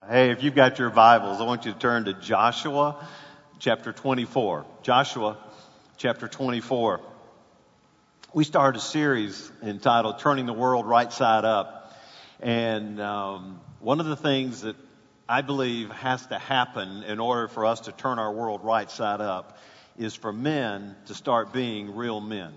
Hey, if you've got your Bibles, I want you to turn to Joshua chapter 24. Joshua chapter 24. We started a series entitled Turning the World Right Side Up. And one of the things that I believe has to happen in order for us to turn our world right side up is for men to start being real men.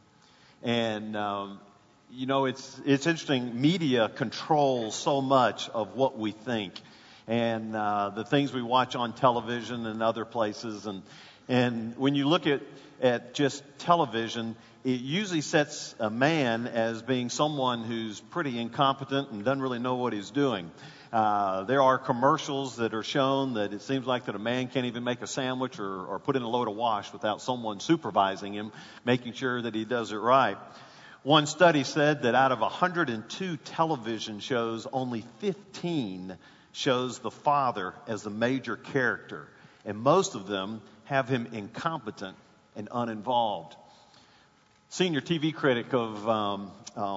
And it's interesting. Media controls so much of what we think. And the things we watch on television and other places. And when you look at just television, it usually sets a man as being someone who's pretty incompetent and doesn't really know what he's doing. There are commercials that are shown that it seems like that a man can't even make a sandwich or put in a load of wash without someone supervising him, making sure that he does it right. One study said that out of 102 television shows, only 15 shows the father as the major character. And most of them have him incompetent and uninvolved. Senior TV critic on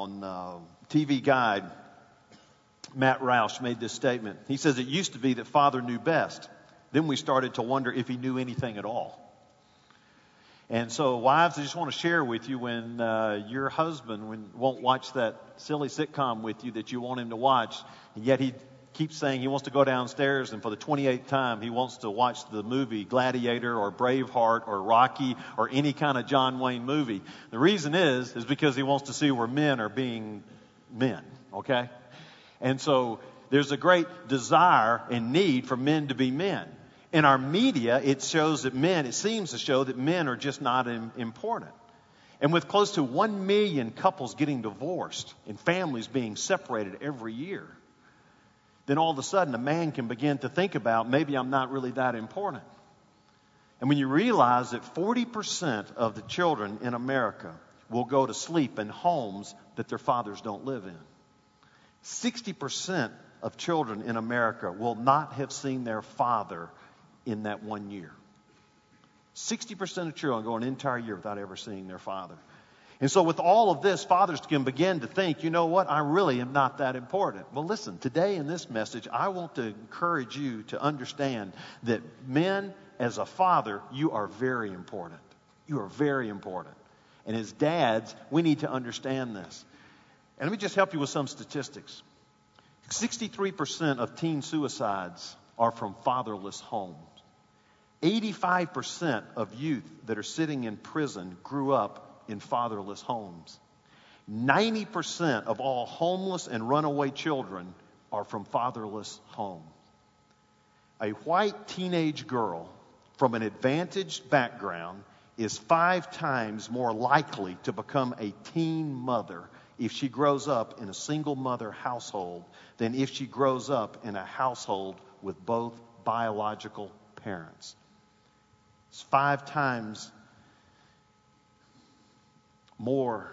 TV Guide, Matt Roush, made this statement. He says, "It used to be that father knew best. Then we started to wonder if he knew anything at all." And so, wives, I just want to share with you when your husband won't watch that silly sitcom with you that you want him to watch, and yet he keeps saying he wants to go downstairs, and for the 28th time he wants to watch the movie Gladiator or Braveheart or Rocky or any kind of John Wayne movie. The reason is because he wants to see where men are being men, okay? And so there's a great desire and need for men to be men. In our media, it seems to show that men are just not important. And with close to 1 million couples getting divorced and families being separated every year, then all of a sudden a man can begin to think about, maybe I'm not really that important. And when you realize that 40% of the children in America will go to sleep in homes that their fathers don't live in. 60% of children in America will not have seen their father in that 1 year. 60% of children go an entire year without ever seeing their father. And so with all of this, fathers can begin to think, you know what, I really am not that important. Well, listen, today in this message, I want to encourage you to understand that men, as a father, you are very important. You are very important. And as dads, we need to understand this. And let me just help you with some statistics. 63% of teen suicides are from fatherless homes. 85% of youth that are sitting in prison grew up in fatherless homes. 90% of all homeless and runaway children are from fatherless homes. A white teenage girl from an advantaged background is 5 times more likely to become a teen mother if she grows up in a single mother household than if she grows up in a household with both biological parents. It's 5 times more.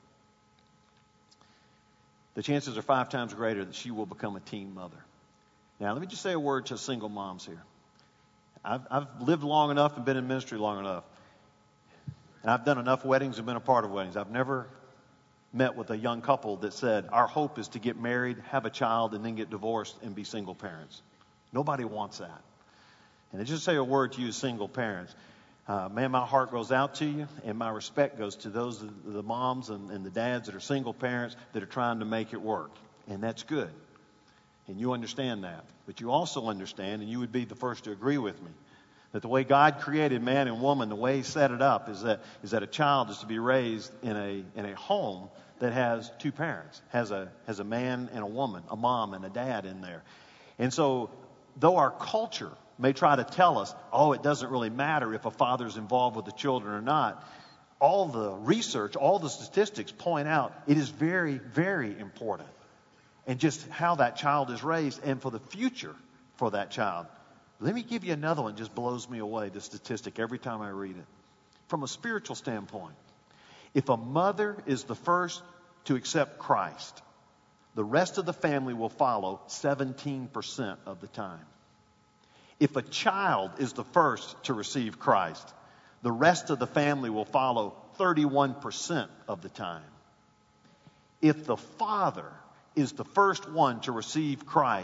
The chances are 5 times greater that she will become a teen mother. Now, let me just say a word to single moms here. I've lived long enough and been in ministry long enough. And I've done enough weddings and been a part of weddings. I've never met with a young couple that said, our hope is to get married, have a child, and then get divorced and be single parents. Nobody wants that. And I just say a word to you single parents. Man, my heart goes out to you, and my respect goes to those the moms and the dads that are single parents that are trying to make it work. And that's good. And you understand that. But you also understand, and you would be the first to agree with me, that the way God created man and woman, the way He set it up, is that a child is to be raised in a home that has 2 parents, has a man and a woman, a mom and a dad in there. And so, though our culture may try to tell us, oh, it doesn't really matter if a father's involved with the children or not, all the research, all the statistics point out it is very, very important. And just how that child is raised and for the future for that child. Let me give you another one that just blows me away, the statistic, every time I read it. From a spiritual standpoint, if a mother is the first to accept Christ, the rest of the family will follow 17% of the time. If a child is the first to receive Christ, the rest of the family will follow 31% of the time. If the father is the first one to receive Christ,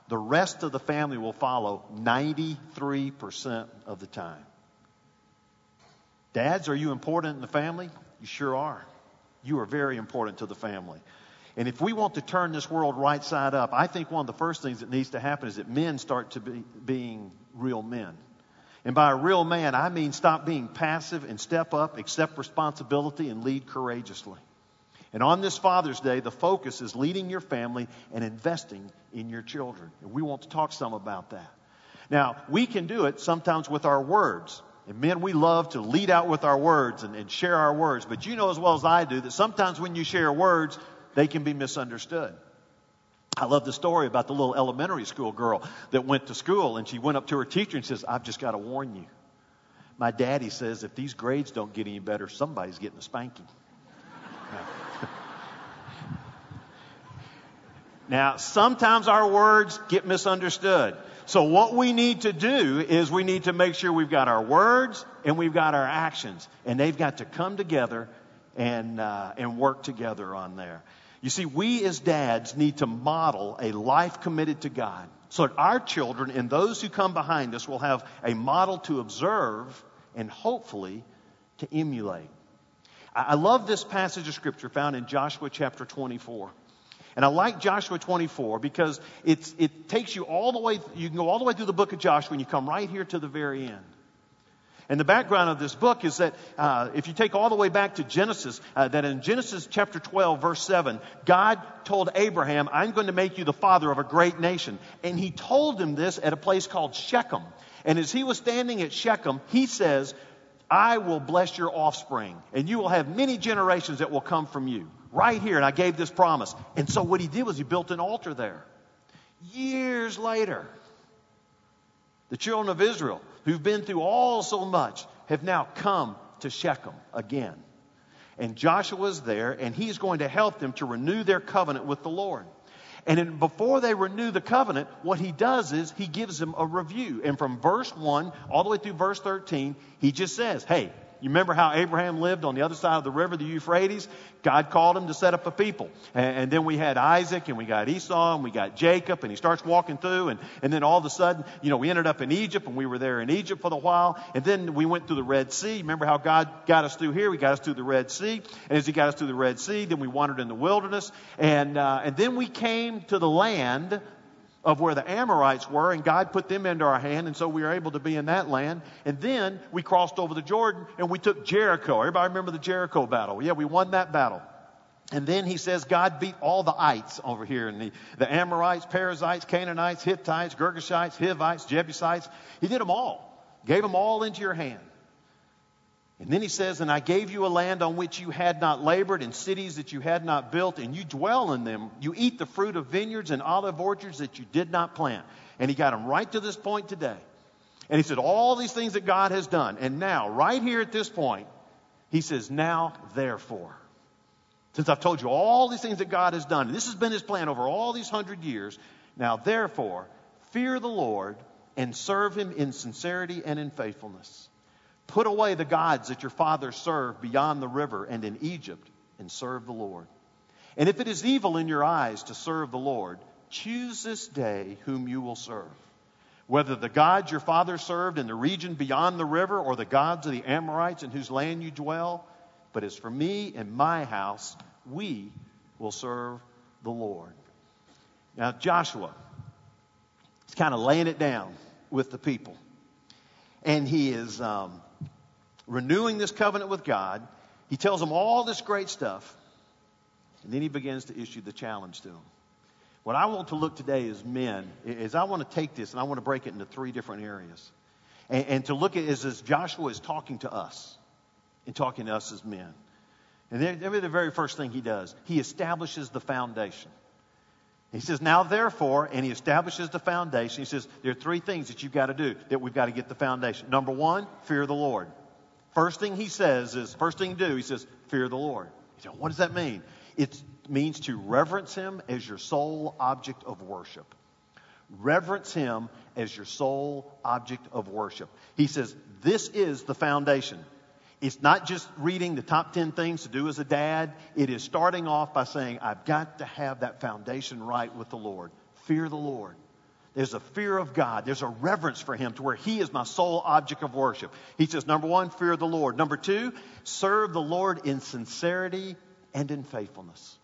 The rest of the family will follow 93% of the time. Dads, are you important in the family? You sure are. You are very important to the family. And if we want to turn this world right side up, I think one of the first things that needs to happen is that men start to be being real men. And by a real man, I mean stop being passive and step up, accept responsibility, and lead courageously. And on this Father's Day, the focus is leading your family and investing in your children. And we want to talk some about that. Now, we can do it sometimes with our words. And men, we love to lead out with our words and share our words. But you know as well as I do that sometimes when you share words, they can be misunderstood. I love the story about the little elementary school girl that went to school, and she went up to her teacher and says, "I've just got to warn you. My daddy says if these grades don't get any better, somebody's getting a spanking." Now, sometimes our words get misunderstood. So what we need to do is we need to make sure we've got our words and we've got our actions. And they've got to come together and work together on there. You see, we as dads need to model a life committed to God so that our children and those who come behind us will have a model to observe and hopefully to emulate. I love this passage of Scripture found in Joshua chapter 24. And I like Joshua 24 because it takes you all the way, you can go all the way through the book of Joshua and you come right here to the very end. And the background of this book is that if you take all the way back to Genesis, that in Genesis chapter 12, verse 7, God told Abraham, "I'm going to make you the father of a great nation." And he told him this at a place called Shechem. And as he was standing at Shechem, he says, "I will bless your offspring, and you will have many generations that will come from you." Right here, and I gave this promise. And so what he did was he built an altar there. Years later, the children of Israel, who've been through all so much, have now come to Shechem again. And Joshua's there, and he's going to help them to renew their covenant with the Lord. And then before they renew the covenant, what he does is he gives them a review. And from verse 1 all the way through verse 13, he just says, hey, you remember how Abraham lived on the other side of the river, the Euphrates? God called him to set up a people. And then we had Isaac, and we got Esau, and we got Jacob, and he starts walking through. And then all of a sudden, we ended up in Egypt, and we were there in Egypt for a while. And then we went through the Red Sea. Remember how God got us through here? He got us through the Red Sea. And as he got us through the Red Sea, then we wandered in the wilderness. And then we came to the land of where the Amorites were, and God put them into our hand, and so we were able to be in that land. And then we crossed over the Jordan, and we took Jericho. Everybody remember the Jericho battle? Yeah, we won that battle. And then he says God beat all the ites over here, and the Amorites, Perizzites, Canaanites, Hittites, Girgashites, Hivites, Jebusites. He did them all, gave them all into your hand. And then he says, "And I gave you a land on which you had not labored, and cities that you had not built, and you dwell in them. You eat the fruit of vineyards and olive orchards that you did not plant." And he got them right to this point today. And he said, all these things that God has done. And now, right here at this point, he says, "Now, therefore, since I've told you all these things that God has done, and this has been his plan over all these 100 years, now, therefore, fear the Lord and serve him in sincerity and in faithfulness. Put away the gods that your fathers served beyond the river and in Egypt, and serve the Lord. And if it is evil in your eyes to serve the Lord, choose this day whom you will serve, whether the gods your fathers served in the region beyond the river, or the gods of the Amorites in whose land you dwell. But as for me and my house, we will serve the Lord." Now Joshua is kind of laying it down with the people. And he is renewing this covenant with God. He tells them all this great stuff. And then he begins to issue the challenge to them. What I want to look today as men is I want to take this and I want to break it into three different areas. And to look at it as Joshua is talking to us and talking to us as men. And then the very first thing he does, he establishes the foundation. He says, "Now therefore," and he establishes the foundation. He says, there are three things that you've got to do, that we've got to get the foundation. Number one, fear the Lord. First thing he says is, first thing to do, he says, fear the Lord. You say, what does that mean? It means to reverence him as your sole object of worship. Reverence him as your sole object of worship. He says, this is the foundation. It's not just reading the top 10 things to do as a dad. It is starting off by saying, I've got to have that foundation right with the Lord. Fear the Lord. There's a fear of God. There's a reverence for Him to where He is my sole object of worship. He says, number one, fear the Lord. Number two, serve the Lord in sincerity and in faithfulness.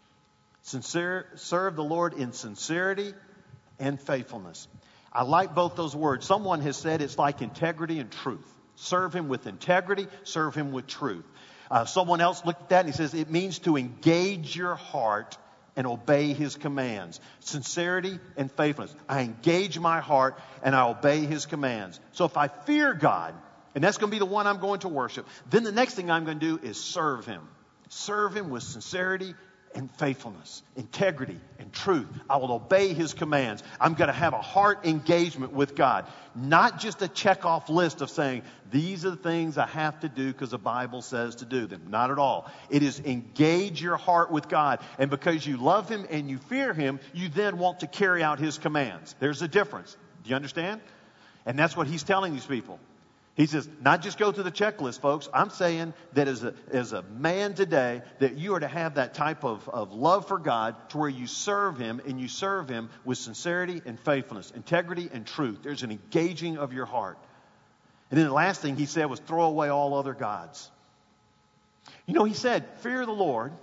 Serve the Lord in sincerity and faithfulness. I like both those words. Someone has said it's like integrity and truth. Serve Him with integrity, serve Him with truth. Someone else looked at that and he says it means to engage your heart and obey His commands. Sincerity and faithfulness. I engage my heart and I obey His commands. So if I fear God, and that's going to be the one I'm going to worship, then the next thing I'm going to do is serve Him. Serve Him with sincerity and faithfulness, integrity and truth. I will obey His commands. I'm going to have a heart engagement with God. Not just a check-off list of saying, these are the things I have to do because the Bible says to do them. Not at all. It is engage your heart with God. And because you love Him and you fear Him, you then want to carry out His commands. There's a difference. Do you understand? And that's what He's telling these people. He says, not just go through the checklist, folks. I'm saying that as a man today, that you are to have that type of love for God to where you serve Him, and you serve Him with sincerity and faithfulness, integrity and truth. There's an engaging of your heart. And then the last thing He said was throw away all other gods. You know, He said, fear the Lord,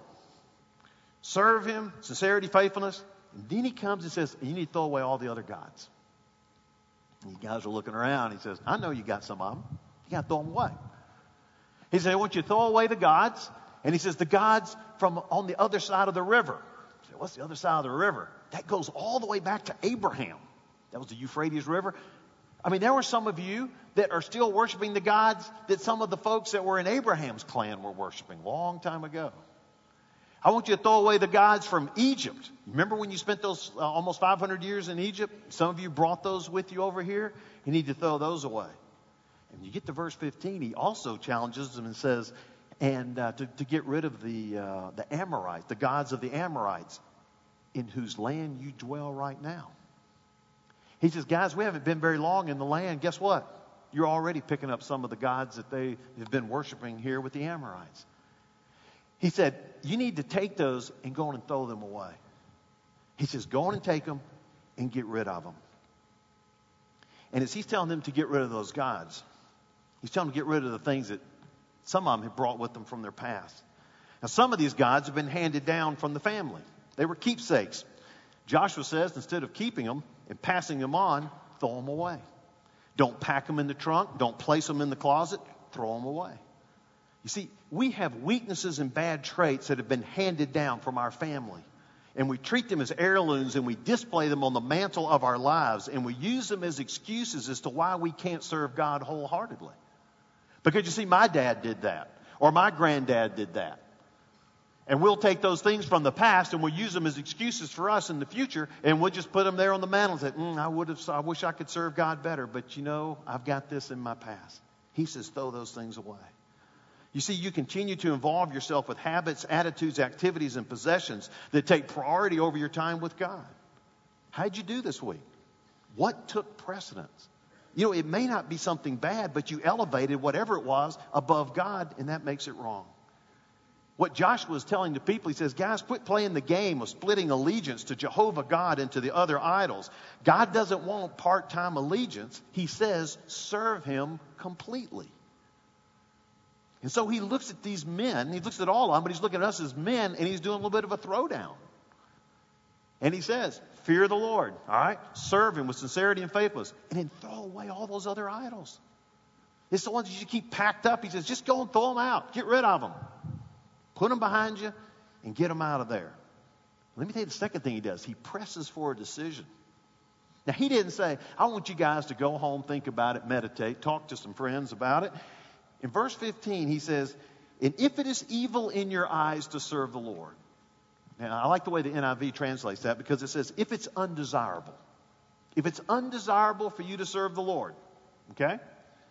serve Him, sincerity, faithfulness. And then He comes and says, you need to throw away all the other gods. And you guys are looking around. He says, I know you got some of them. You got to throw them away. He said, I want you to throw away the gods. And He says, the gods from on the other side of the river. I said, what's the other side of the river? That goes all the way back to Abraham. That was the Euphrates River. I mean, there were some of you that are still worshiping the gods that some of the folks that were in Abraham's clan were worshiping a long time ago. I want you to throw away the gods from Egypt. Remember when you spent those almost 500 years in Egypt? Some of you brought those with you over here. You need to throw those away. And you get to verse 15, He also challenges them and says, and to get rid of the Amorites, the gods of the Amorites, in whose land you dwell right now. He says, guys, we haven't been very long in the land. Guess what? You're already picking up some of the gods that they have been worshiping here with the Amorites. He said, you need to take those and go on and throw them away. He says, go on and take them and get rid of them. And as He's telling them to get rid of those gods, He's telling them to get rid of the things that some of them have brought with them from their past. Now, some of these gods have been handed down from the family. They were keepsakes. Joshua says, instead of keeping them and passing them on, throw them away. Don't pack them in the trunk. Don't place them in the closet. Throw them away. You see, we have weaknesses and bad traits that have been handed down from our family. And we treat them as heirlooms and we display them on the mantle of our lives. And we use them as excuses as to why we can't serve God wholeheartedly. Because you see, my dad did that. Or my granddad did that. And we'll take those things from the past and we'll use them as excuses for us in the future. And we'll just put them there on the mantle and say, I wish I could serve God better. But you know, I've got this in my past. He says, throw those things away. You see, you continue to involve yourself with habits, attitudes, activities, and possessions that take priority over your time with God. How'd you do this week? What took precedence? You know, it may not be something bad, but you elevated whatever it was above God, and that makes it wrong. What Joshua is telling the people, he says, guys, quit playing the game of splitting allegiance to Jehovah God and to the other idols. God doesn't want part-time allegiance. He says, serve Him completely. And so He looks at these men, He looks at all of them, but He's looking at us as men, and He's doing a little bit of a throwdown. And He says, fear the Lord, all right? Serve Him with sincerity and faithfulness, and then throw away all those other idols. It's the ones that you keep packed up. He says, just go and throw them out. Get rid of them. Put them behind you and get them out of there. Let me tell you the second thing He does. He presses for a decision. Now, He didn't say, I want you guys to go home, think about it, meditate, talk to some friends about it. In verse 15, He says, and if it is evil in your eyes to serve the Lord. Now, I like the way the NIV translates that because it says, if it's undesirable. If it's undesirable for you to serve the Lord, okay?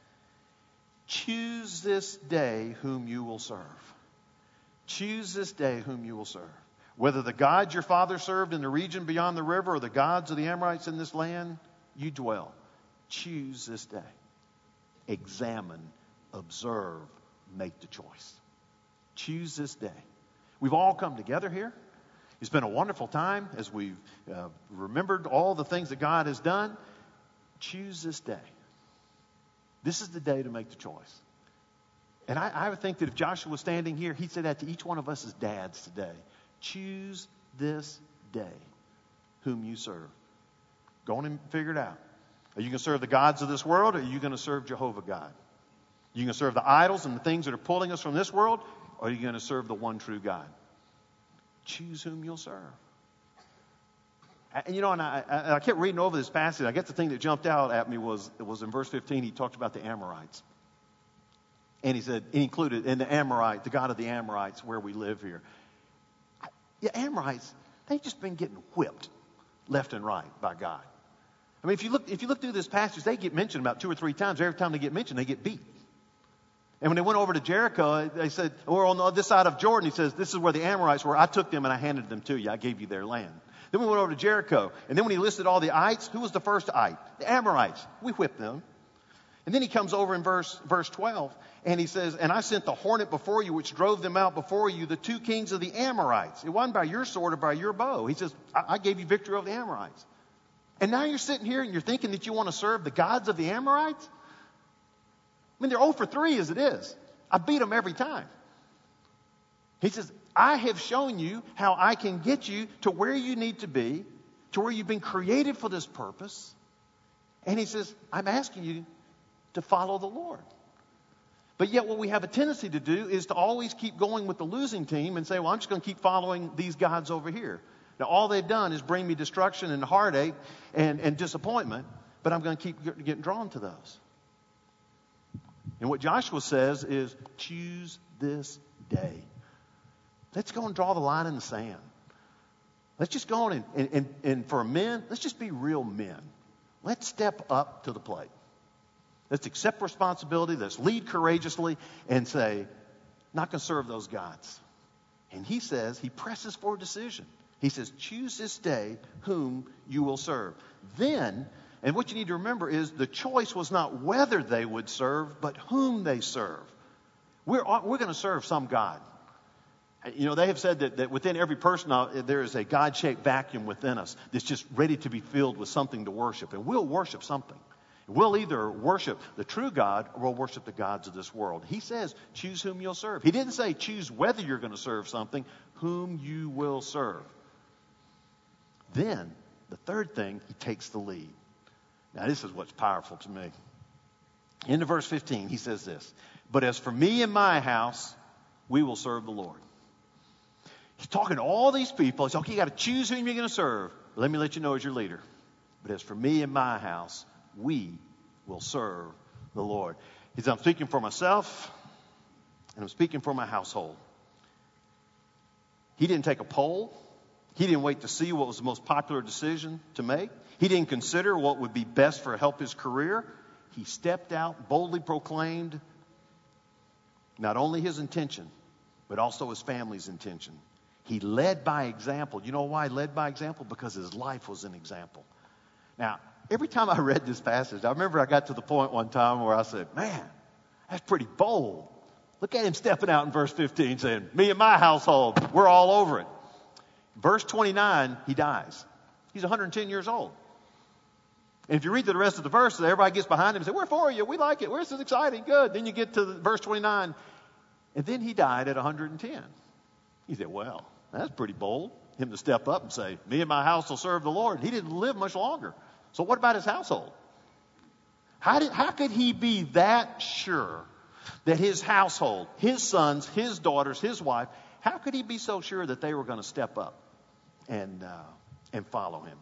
Choose this day whom you will serve. Choose this day whom you will serve. Whether the gods your father served in the region beyond the river or the gods of the Amorites in this land you dwell. Choose this day. Examine, observe, make the choice. Choose this day. We've all come together here. It's been a wonderful time as we've remembered all the things that God has done. Choose this day. This is the day to make the choice. And I would think that if Joshua was standing here, he'd say that to each one of us as dads today. Choose this day whom you serve. Go on and figure it out. Are you going to serve the gods of this world, or are you going to serve Jehovah God? Are you going to serve the idols and the things that are pulling us from this world, or are you going to serve the one true God? Choose whom you'll serve. And I kept reading over this passage. I guess the thing that jumped out at me was in verse 15, he talked about the Amorites. And he said, he included in the Amorite, the God of the Amorites, where we live here. The Amorites, they've just been getting whipped left and right by God. I mean, if you look through this passage, they get mentioned about 2 or 3 times. Every time they get mentioned, they get beat. And when they went over to Jericho, they said, we're on this side of Jordan. He says, this is where the Amorites were. I took them and I handed them to you. I gave you their land. Then we went over to Jericho. And then when he listed all the ites, who was the first ite? The Amorites. We whipped them. And then he comes over in verse 12, and he says, and I sent the hornet before you, which drove them out before you, the 2 kings of the Amorites. It wasn't by your sword or by your bow. He says, I gave you victory over the Amorites. And now you're sitting here and you're thinking that you want to serve the gods of the Amorites? I mean, they're 0 for 3 as it is. I beat them every time. He says, I have shown you how I can get you to where you need to be, to where you've been created for this purpose. And he says, I'm asking you to follow the Lord. But yet what we have a tendency to do is to always keep going with the losing team and say, well, I'm just going to keep following these gods over here. Now, all they've done is bring me destruction and heartache and disappointment, but I'm going to keep getting drawn to those. And what Joshua says is, choose this day. Let's go and draw the line in the sand. Let's just go on and for men, let's just be real men. Let's step up to the plate. Let's accept responsibility. Let's lead courageously and say, not going to serve those gods. And he says, he presses for a decision. He says, choose this day whom you will serve. Then, and what you need to remember is the choice was not whether they would serve, but whom they serve. We're going to serve some God. You know, they have said that within every person there is a God-shaped vacuum within us that's just ready to be filled with something to worship. And we'll worship something. We'll either worship the true God or we'll worship the gods of this world. He says, choose whom you'll serve. He didn't say choose whether you're going to serve something, whom you will serve. Then, the third thing, he takes the lead. Now, this is what's powerful to me. Into verse 15, he says this, but as for me and my house, we will serve the Lord. He's talking to all these people. He's like, okay, you got to choose whom you're going to serve. Let me let you know as your leader. But as for me and my house, we will serve the Lord. He says, I'm speaking for myself, and I'm speaking for my household. He didn't take a poll. He didn't wait to see what was the most popular decision to make. He didn't consider what would be best for help his career. He stepped out, boldly proclaimed not only his intention, but also his family's intention. He led by example. You know why he led by example? Because his life was an example. Now, every time I read this passage, I remember I got to the point one time where I said, man, that's pretty bold. Look at him stepping out in verse 15 saying, me and my household, we're all over it. Verse 29, he dies. He's 110 years old. And if you read the rest of the verse, everybody gets behind him and says, we're for you. We like it. This is exciting. Good. Then you get to verse 29. And then he died at 110. You say, well, that's pretty bold. Him to step up and say, me and my house will serve the Lord. He didn't live much longer. So what about his household? How could he be that sure that his household, his sons, his daughters, his wife, how could he be so sure that they were going to step up and follow him?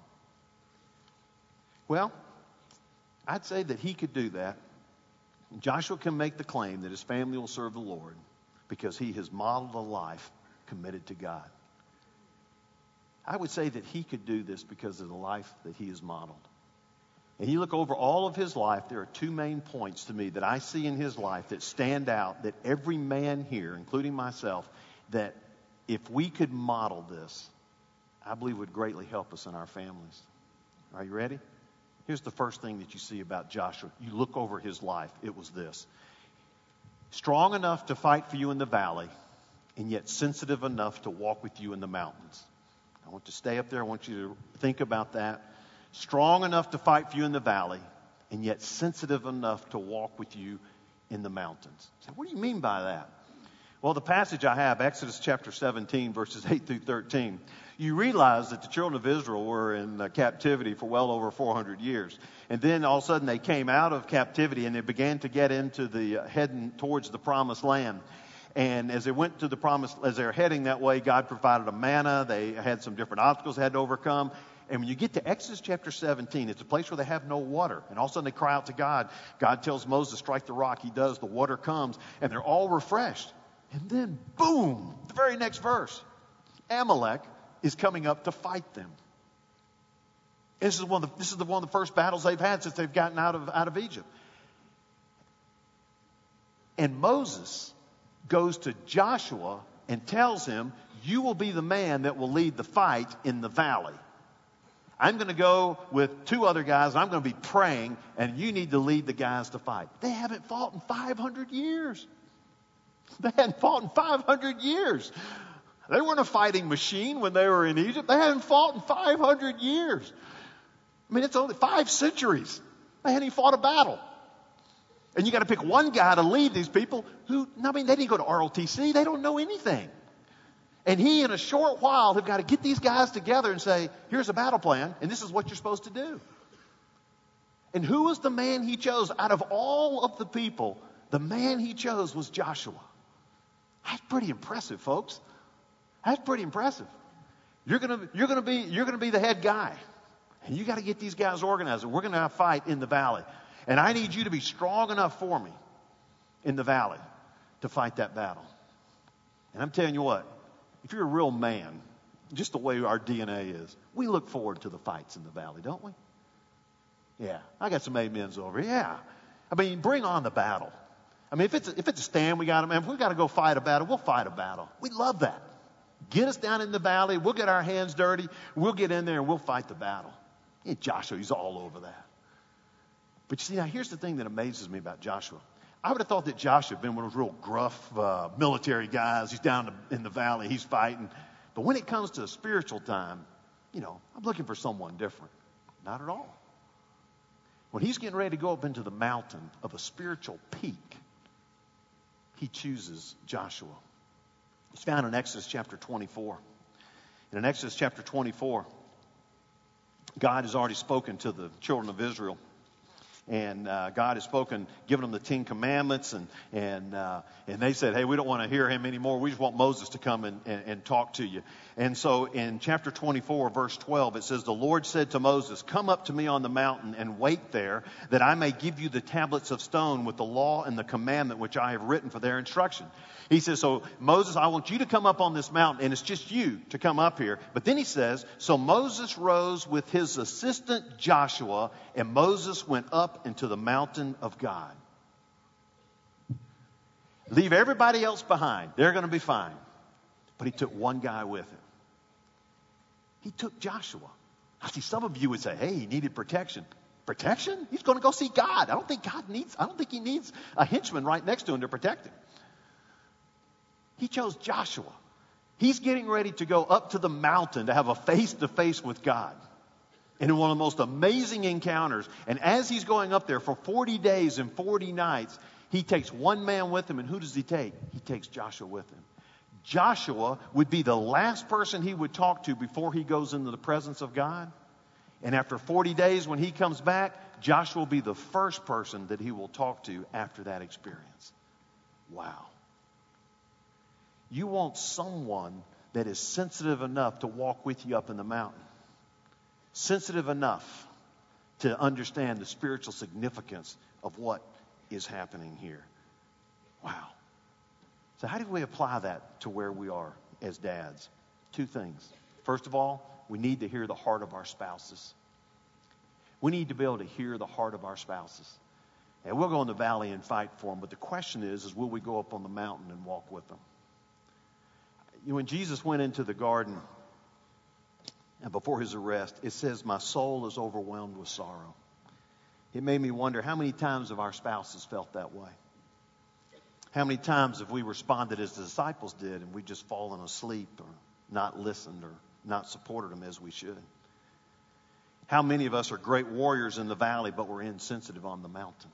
Well, I'd say that he could do that. Joshua can make the claim that his family will serve the Lord because he has modeled a life committed to God. I would say that he could do this because of the life that he has modeled. And you look over all of his life, there are 2 main points to me that I see in his life that stand out, that every man here, including myself, that if we could model this, I believe would greatly help us in our families. Are you ready? Here's the first thing that you see about Joshua. You look over his life, it was this. Strong enough to fight for you in the valley, and yet sensitive enough to walk with you in the mountains. I want to stay up there. I want you to think about that. Strong enough to fight for you in the valley, and yet sensitive enough to walk with you in the mountains. So what do you mean by that? Well, the passage I have, Exodus chapter 17, verses 8 through 13, you realize that the children of Israel were in captivity for well over 400 years. And then all of a sudden they came out of captivity and they began to get into heading towards the promised land. And as they went to as they were heading that way, God provided a manna. They had some different obstacles they had to overcome. And when you get to Exodus chapter 17, it's a place where they have no water. And all of a sudden they cry out to God. God tells Moses, strike the rock. He does. The water comes. And they're all refreshed. And then, boom, the very next verse, Amalek is coming up to fight them. This is one of the first battles they've had since they've gotten out of Egypt. And Moses goes to Joshua and tells him, you will be the man that will lead the fight in the valley. I'm going to go with 2 other guys, and I'm going to be praying, and you need to lead the guys to fight. They haven't fought in 500 years. They hadn't fought in 500 years. They weren't a fighting machine when they were in Egypt. They hadn't fought in 500 years. I mean, it's only 5 centuries. They hadn't even fought a battle. And you got to pick one guy to lead these people they didn't go to ROTC. They don't know anything. And he, in a short while, have got to get these guys together and say, here's a battle plan, and this is what you're supposed to do. And who was the man he chose? Out of all of the people, the man he chose was Joshua. That's pretty impressive, folks. That's pretty impressive. You're gonna be the head guy. And you got to get these guys organized. And we're going to have a fight in the valley. And I need you to be strong enough for me in the valley to fight that battle. And I'm telling you what, if you're a real man, just the way our DNA is, we look forward to the fights in the valley, don't we? Yeah. I got some amens over. Yeah. I mean, bring on the battle. I mean, if it's a stand, if we got to go fight a battle, we'll fight a battle. We love that. Get us down in the valley. We'll get our hands dirty. We'll get in there and we'll fight the battle. Yeah, Joshua, he's all over that. But you see, now here's the thing that amazes me about Joshua. I would have thought that Joshua had been one of those real gruff military guys. He's down in the valley. He's fighting. But when it comes to a spiritual time, I'm looking for someone different. Not at all. When he's getting ready to go up into the mountain of a spiritual peak, he chooses Joshua. It's found in Exodus chapter 24. And in Exodus chapter 24, God has already spoken to the children of Israel. And God has spoken, given them the 10 Commandments, and they said, hey, we don't want to hear him anymore. We just want Moses to come and talk to you. And so in chapter 24, verse 12, it says, the Lord said to Moses, come up to me on the mountain and wait there, that I may give you the tablets of stone with the law and the commandment which I have written for their instruction. He says, so Moses, I want you to come up on this mountain, and it's just you to come up here. But then he says, so Moses rose with his assistant Joshua, and Moses went up into the mountain of God. Leave everybody else behind. They're going to be fine. But he took one guy with him. He took Joshua. I see some of you would say, hey, he needed protection. Protection? He's going to go see God. I don't think he needs a henchman right next to him to protect him. He chose Joshua. He's getting ready to go up to the mountain to have a face-to-face with God. And in one of the most amazing encounters, and as he's going up there for 40 days and 40 nights, he takes one man with him, and who does he take? He takes Joshua with him. Joshua would be the last person he would talk to before he goes into the presence of God. And after 40 days, when he comes back, Joshua will be the first person that he will talk to after that experience. Wow. You want someone that is sensitive enough to walk with you up in the mountain. Sensitive enough to understand the spiritual significance of what is happening here. Wow. So how do we apply that to where we are as dads? 2 things. First of all, we need to hear the heart of our spouses. We need to be able to hear the heart of our spouses. And we'll go in the valley and fight for them, but the question is will we go up on the mountain and walk with them? When Jesus went into the garden and before his arrest, it says, my soul is overwhelmed with sorrow. It made me wonder, how many times have our spouses felt that way? How many times have we responded as the disciples did and we just fallen asleep or not listened or not supported them as we should? How many of us are great warriors in the valley, but we're insensitive on the mountain?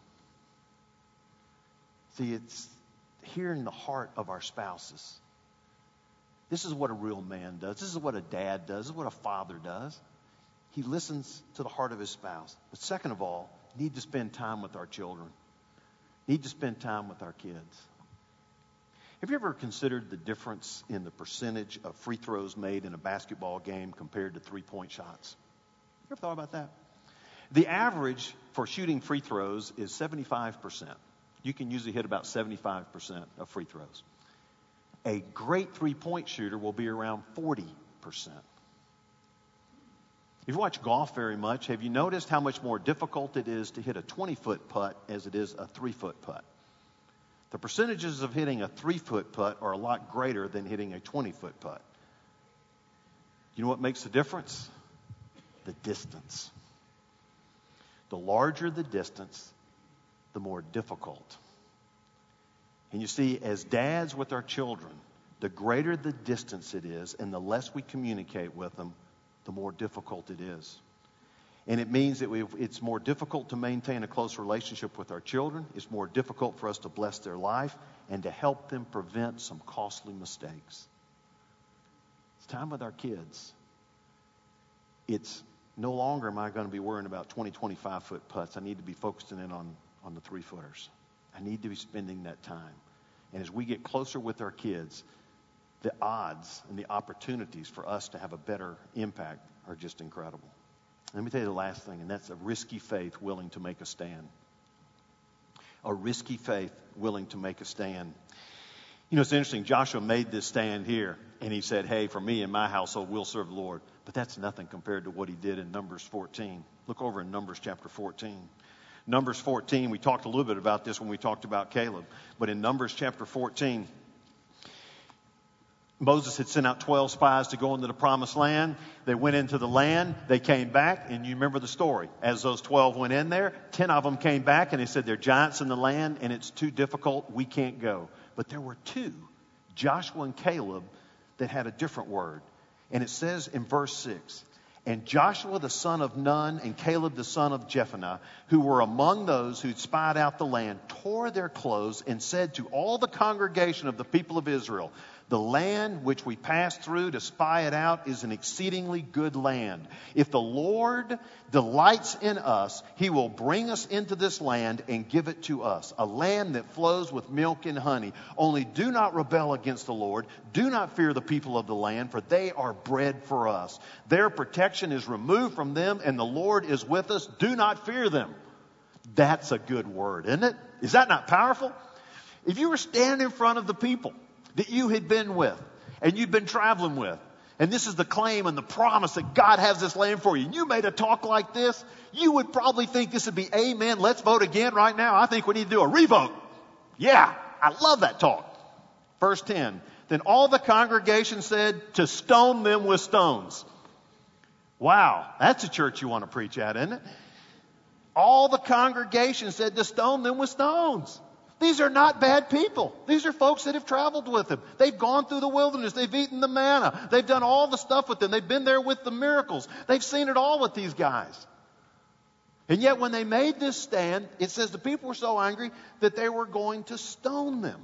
See, it's hearing the heart of our spouses. This is what a real man does. This is what a dad does. This is what a father does. He listens to the heart of his spouse. But second of all, need to spend time with our children. Need to spend time with our kids. Have you ever considered the difference in the percentage of free throws made in a basketball game compared to three-point shots? You ever thought about that? The average for shooting free throws is 75%. You can usually hit about 75% of free throws. A great three-point shooter will be around 40%. If you watch golf very much, have you noticed how much more difficult it is to hit a 20-foot putt as it is a 3-foot putt? The percentages of hitting a 3-foot putt are a lot greater than hitting a 20-foot putt. You know what makes the difference? The distance. The larger the distance, the more difficult. And you see, as dads with our children, the greater the distance it is and the less we communicate with them, the more difficult it is. And it means that it's more difficult to maintain a close relationship with our children. It's more difficult for us to bless their life and to help them prevent some costly mistakes. It's time with our kids. It's no longer am I going to be worrying about 20, 25-foot putts. I need to be focusing in on the 3-footers. I need to be spending that time. And as we get closer with our kids, the odds and the opportunities for us to have a better impact are just incredible. Let me tell you the last thing, and that's a risky faith willing to make a stand. A risky faith willing to make a stand. You know, it's interesting. Joshua made this stand here, and he said, hey, for me and my household, we'll serve the Lord. But that's nothing compared to what he did in Numbers 14. Look over in Numbers chapter 14. Numbers 14, we talked a little bit about this when we talked about Caleb. But in Numbers chapter 14, Moses had sent out 12 spies to go into the promised land. They went into the land. They came back, and you remember the story. As those 12 went in there, 10 of them came back, and they said, there are giants in the land, and it's too difficult. We can't go. But there were 2, Joshua and Caleb, that had a different word. And it says in verse 6, and Joshua the son of Nun and Caleb the son of Jephunneh, who were among those who'd spied out the land, tore their clothes and said to all the congregation of the people of Israel, the land which we passed through to spy it out is an exceedingly good land. If the Lord delights in us, he will bring us into this land and give it to us, a land that flows with milk and honey. Only do not rebel against the Lord. Do not fear the people of the land, for they are bread for us. Their protection is removed from them, and the Lord is with us. Do not fear them. That's a good word, isn't it? Is that not powerful? If you were standing in front of the people that you had been with and you'd been traveling with, and this is the claim and the promise that God has this land for you, and you made a talk like this, you would probably think this would be amen. Let's vote again right now. I think we need to do a revote. Yeah, I love that talk. Verse 10, then all the congregation said to stone them with stones. Wow, that's a church you want to preach at, isn't it? All the congregation said to stone them with stones. These are not bad people. These are folks that have traveled with him. They've gone through the wilderness. They've eaten the manna. They've done all the stuff with them. They've been there with the miracles. They've seen it all with these guys. And yet when they made this stand, it says the people were so angry that they were going to stone them.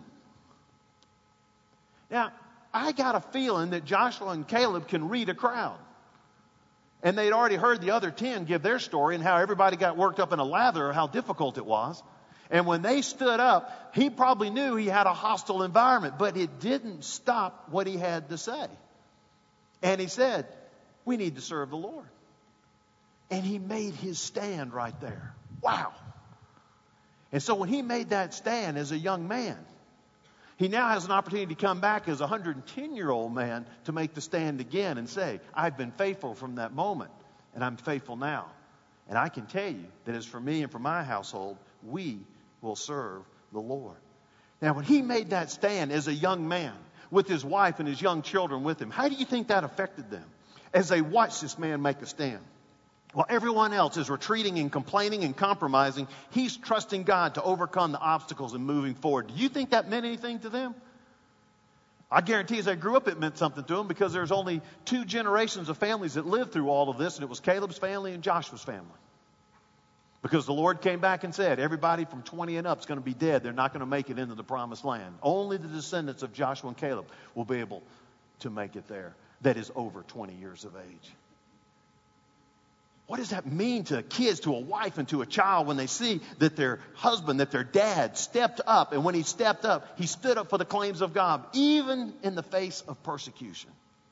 Now, I got a feeling that Joshua and Caleb can read a crowd. And they'd already heard the other 10 give their story and how everybody got worked up in a lather, how difficult it was. And when they stood up, he probably knew he had a hostile environment, but it didn't stop what he had to say. And he said, we need to serve the Lord. And he made his stand right there. Wow. And so when he made that stand as a young man, he now has an opportunity to come back as a 110-year-old man to make the stand again and say, I've been faithful from that moment, and I'm faithful now. And I can tell you that as for me and for my household, we will serve the Lord. Now, when he made that stand as a young man with his wife and his young children with him, how do you think that affected them as they watched this man make a stand? While everyone else is retreating and complaining and compromising, he's trusting God to overcome the obstacles and moving forward. Do you think that meant anything to them? I guarantee as they grew up, it meant something to them because there's only 2 generations of families that lived through all of this, and it was Caleb's family and Joshua's family. Because the Lord came back and said, everybody from 20 and up is going to be dead. They're not going to make it into the promised land. Only the descendants of Joshua and Caleb will be able to make it there. That is over 20 years of age. What does that mean to kids, to a wife, and to a child when they see that their husband, that their dad stepped up, and when he stepped up, he stood up for the claims of God, even in the face of persecution?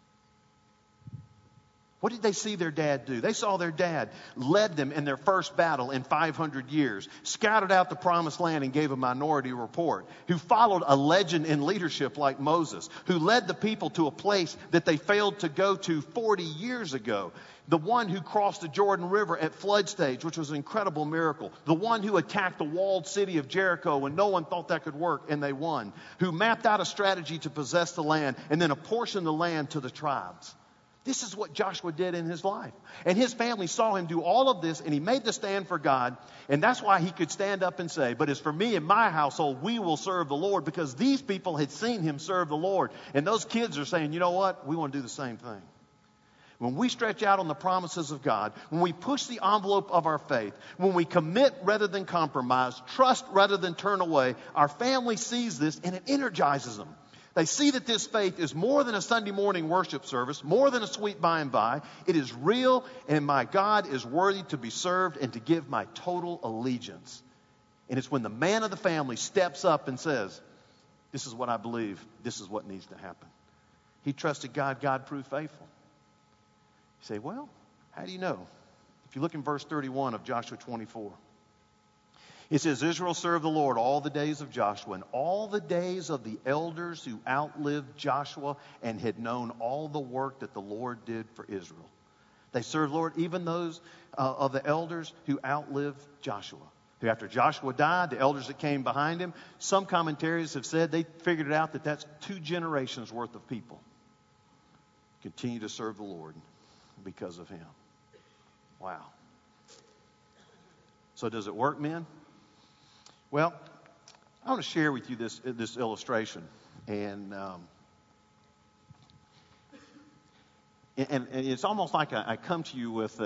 What did they see their dad do? They saw their dad led them in their first battle in 500 years, scouted out the promised land and gave a minority report, who followed a legend in leadership like Moses, who led the people to a place that they failed to go to 40 years ago, the one who crossed the Jordan River at flood stage, which was an incredible miracle, the one who attacked the walled city of Jericho when no one thought that could work and they won, who mapped out a strategy to possess the land and then apportioned the land to the tribes. This is what Joshua did in his life. And his family saw him do all of this, and he made the stand for God. And that's why he could stand up and say, but as for me and my household, we will serve the Lord, because these people had seen him serve the Lord. And those kids are saying, you know what? We want to do the same thing. When we stretch out on the promises of God, when we push the envelope of our faith, when we commit rather than compromise, trust rather than turn away, our family sees this and it energizes them. They see that this faith is more than a Sunday morning worship service, more than a sweet by and by. It is real, and my God is worthy to be served and to give my total allegiance. And it's when the man of the family steps up and says, this is what I believe, this is what needs to happen. He trusted God, God proved faithful. You say, well, how do you know? If you look in verse 31 of Joshua 24, it says, Israel served the Lord all the days of Joshua and all the days of the elders who outlived Joshua and had known all the work that the Lord did for Israel. They served the Lord, even those of the elders who outlived Joshua. Who after Joshua died, the elders that came behind him, some commentaries have said they figured it out that that's 2 generations worth of people continue to serve the Lord because of him. Wow. So does it work, men? Well, I want to share with you this illustration, and it's almost like I come to you with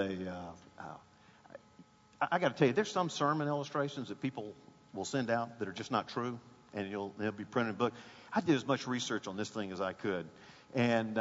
I got to tell you, there's some sermon illustrations that people will send out that are just not true, and they'll be printed in a book. I did as much research on this thing as I could, and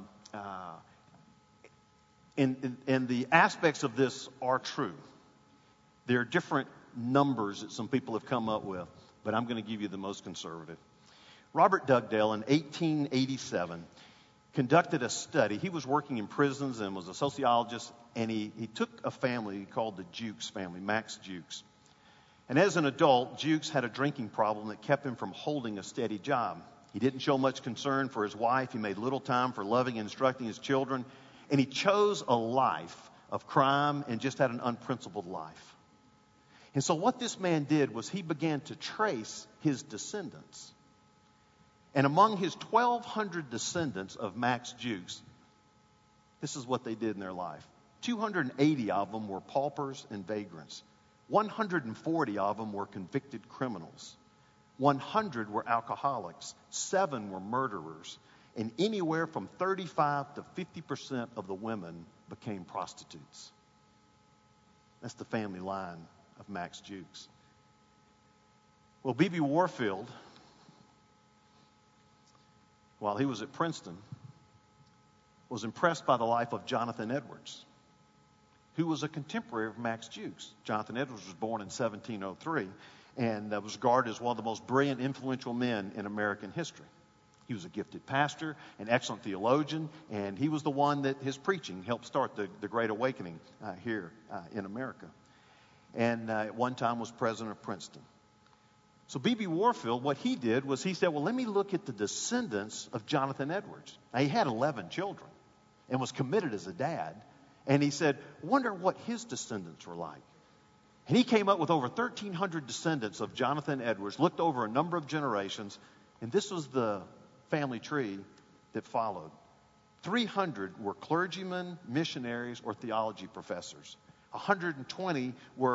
the aspects of this are true. There are different numbers that some people have come up with, but I'm going to give you the most conservative. Robert Dugdale in 1887 conducted a study. He was working in prisons and was a sociologist, and he took a family called the Jukes family, Max Jukes. And as an adult, Jukes had a drinking problem that kept him from holding a steady job. He didn't show much concern for his wife. He made little time for loving and instructing his children, and he chose a life of crime and just had an unprincipled life. And so what this man did was he began to trace his descendants. And among his 1,200 descendants of Max Jukes, this is what they did in their life. 280 of them were paupers and vagrants. 140 of them were convicted criminals. 100 were alcoholics. 7 were murderers. And anywhere from 35 to 50% of the women became prostitutes. That's the family line of Max Jukes. Well, B.B. Warfield, while he was at Princeton, was impressed by the life of Jonathan Edwards, who was a contemporary of Max Jukes. Jonathan Edwards was born in 1703 and was regarded as one of the most brilliant, influential men in American history. He was a gifted pastor, an excellent theologian, and he was the one that his preaching helped start the Great Awakening here in America. And at one time was president of Princeton. So B.B. Warfield, what he did was he said, well, let me look at the descendants of Jonathan Edwards. Now, he had 11 children and was committed as a dad. And he said, wonder what his descendants were like. And he came up with over 1,300 descendants of Jonathan Edwards, looked over a number of generations, and this was the family tree that followed. 300 were clergymen, missionaries, or theology professors. 120 were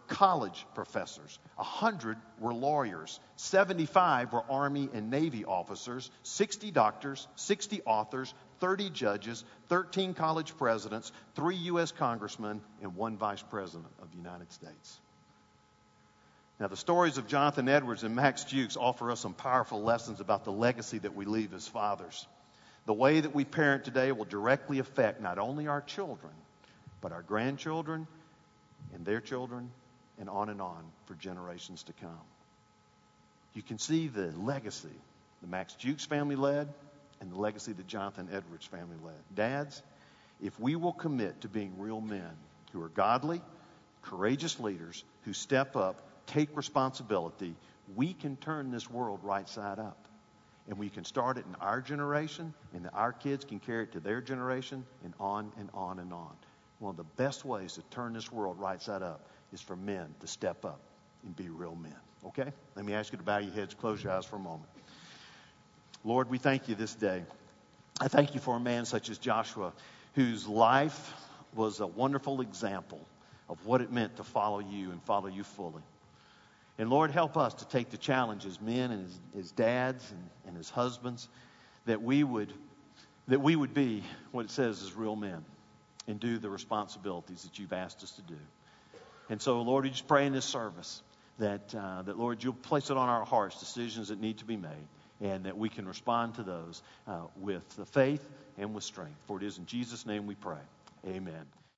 college professors. 100 were lawyers. 75 were Army and Navy officers. 60 doctors, 60 authors, 30 judges, 13 college presidents, 3 U.S. congressmen, and 1 vice president of the United States. Now, the stories of Jonathan Edwards and Max Jukes offer us some powerful lessons about the legacy that we leave as fathers. The way that we parent today will directly affect not only our children, but our grandchildren and their children, and on for generations to come. You can see the legacy the Max Jukes family led and the legacy that Jonathan Edwards family led. Dads, if we will commit to being real men who are godly, courageous leaders who step up, take responsibility, we can turn this world right side up. And we can start it in our generation, and our kids can carry it to their generation, and on and on and on. One of the best ways to turn this world right side up is for men to step up and be real men. Okay? Let me ask you to bow your heads, close your eyes for a moment. Lord, we thank you this day. I thank you for a man such as Joshua, whose life was a wonderful example of what it meant to follow you and follow you fully. And Lord, help us to take the challenge as men and as dads and as husbands, that we would be what it says as real men and do the responsibilities that you've asked us to do. And so, Lord, we just pray in this service that Lord, you'll place it on our hearts, decisions that need to be made, and that we can respond to those with the faith and with strength. For it is in Jesus' name we pray. Amen.